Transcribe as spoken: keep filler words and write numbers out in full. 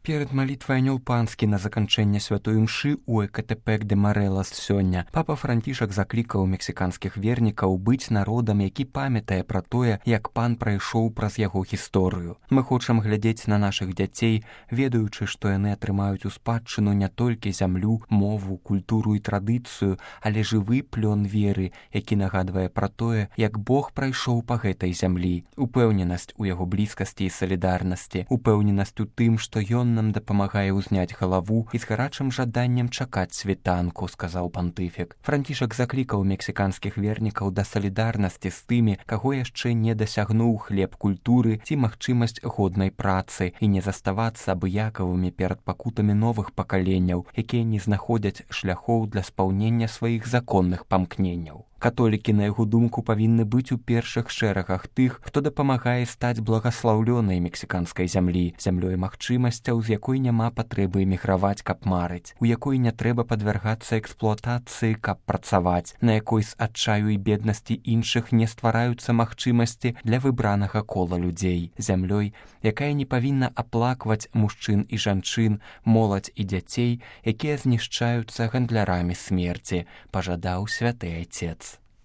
Перад малітвай анёл панскі на заканчэнне святой імшы ў Экатэпек де Марэлас сёння папа Францішак заклікаў мексіканскіх вернікаў быць народам, які памятае пра тое, як пан прайшоў праз яго гісторыю. Мы хочам глядзець на нашых дзяцей, ведаючы, што яны атрымаюць у спадчыну не толькі зямлю, мову, культуру і традыцыю, але жывы плён веры, які нагадвае пра тое, як Бог прайшоў па гэтай зямлі. Упэўненасць у яго блізкасці і салідарнасці, упэўненасць у тым, што ён нам дапамагае ўзняць галаву і з гарачым жаданнем чакаць світанку, сказаў пантыфік. Францішак заклікаў мексіканскіх вернікаў да салідарнасці з тымі, каго яшчэ не дасягнуў хлеб культуры ці магчымасць годнай працы, і не заставацца абыякавымі перад пакутамі новых пакаленняў, якія не знаходзяць шляхоў для спаўнення сваіх законных памкненняў. Католікі, на яго думку, павінны быць у першых шэрагах тых, хто дапамагае стаць благаслаўлёнай мексіканскай зямлі, зямлёй магчымасцяў, з якой няма патрэбы эміграваць, каб марыць, у якой не трэба падвяргацца эксплуатацыі, каб працаваць, на якой з адчаю і беднасці іншых не ствараюцца магчымасці для выбранага кола людзей, зямлёй, якая не павінна аплакваць мужчын і жанчын, моладзь і дзяцей, якія знішчаюцца гандлярамі смерці, пажадаў святы айцец.